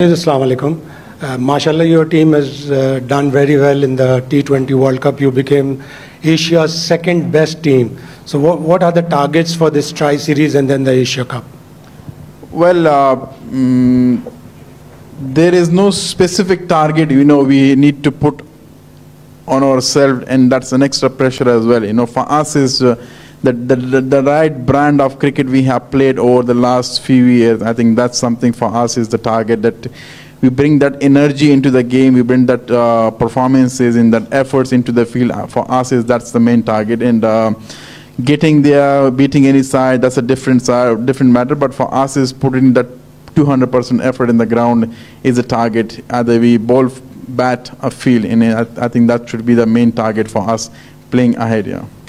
Assalamu alaikum. Mashallah, your team has done very well in the T20 World Cup. You became Asia's second best team. So what are the targets for this tri-series and then the Asia Cup? Well, there is no specific target, we need to put on ourselves, and that's an extra pressure as well. For us is the right brand of cricket we have played over the last few years. I think that's something for us is the target, that we bring that energy into the game, we bring that performances and that efforts into the field. For us that's the main target, and getting there, beating any side, that's a different matter. But for us is putting that 200% effort in the ground is a target. Either we bowl, bat, or field, and I think that should be the main target for us playing ahead. Yeah.